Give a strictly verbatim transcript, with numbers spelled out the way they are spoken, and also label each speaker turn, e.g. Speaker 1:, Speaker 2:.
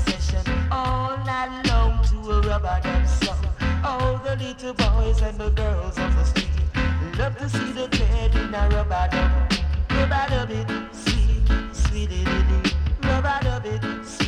Speaker 1: session all night long to a rubber dub song. All the little boys and the girls of the street love to see the kid in a rubber dub. Rubber dub it, sweet, sweet it, it, rubber dub it.